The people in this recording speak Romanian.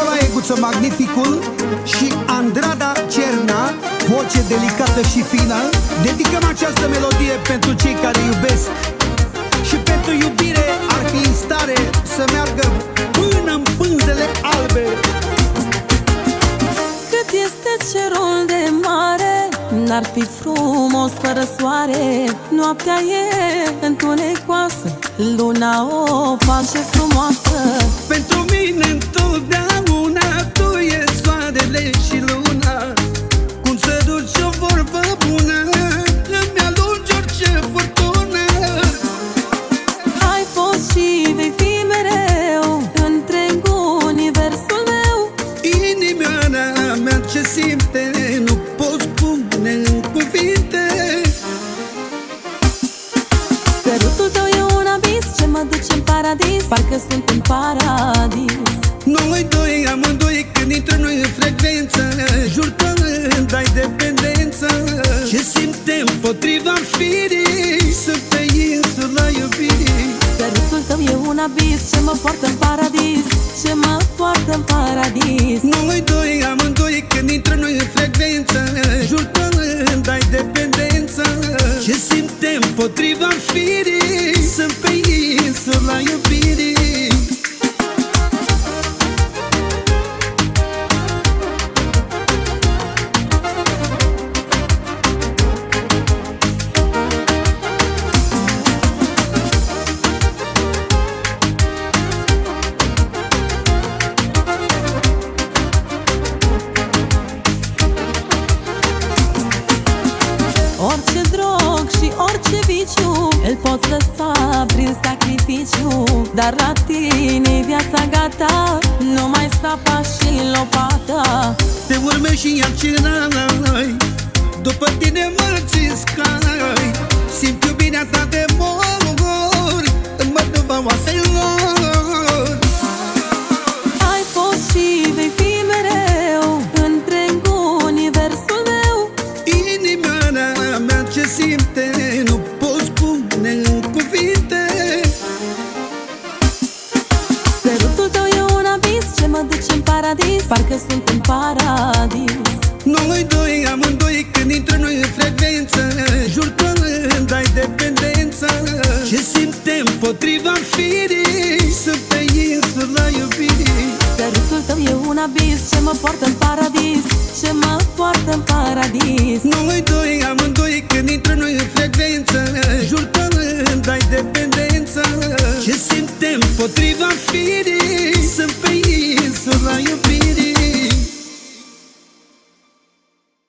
Nicolae Guță Magnificul și Andrada Cerna, voce delicată și fină. Dedicăm această melodie pentru cei care iubesc și pentru iubire ar fi în stare să meargă până în pânzele albe. Cât este cerul de mare, n-ar fi frumos fără soare. Noaptea e întunecoasă, luna o face frumoasă. Pentru mine întotdeauna tu e soarele și luna. Cum să duci o vorbă bună, îmi alungi orice furtună. Ai fost și vei fi mereu întreg universul meu. Inimioara mea ce simte nu pot spune în cuvinte. Sărutul tău e un abis ce mă duce în paradis, parcă sunt în paradis. Noi doi, amândoi, când intră noi în frecvență, jur că îmi dai dependență. Ce simtem potriva firii, sunt pe insula iubirii. Sărutul tău e un abis ce mă poartă în paradis, ce mă poartă în paradis. Noi doi, amândoi, când intră noi în frecvență, jur că îmi dai dependență. Ce simtem potriva firii, sunt pe insula iubirii. Orice drog și orice viciu îl poți lăsa prin sacrificiu, dar la tine viața gata, numai sapa și lopata. Te urmezi și iar ce n-ai, după tine mă țiscai. Simt iubirea ta de mor, în măduva oaselor. Ai fost și vei fi mereu întreg universul meu. Inimioara mea ce simte nu pot spune în cuvinte. Sărutul tău e un abis ce mă duce în paradis, parcă sunt în paradis. Noi doi, amândoi, când intră noi în frecvență, jur că îmi dai dependență. Ce simtem potriva firii, sunt pe insula iubirii. Sărutul tău e un abis ce mă poartă în paradis, ce mă poartă în paradis. Noi doi, amândoi, când intră noi în frecvență, jur că îmi dai dependență. Ce simtem potriva firii, sunt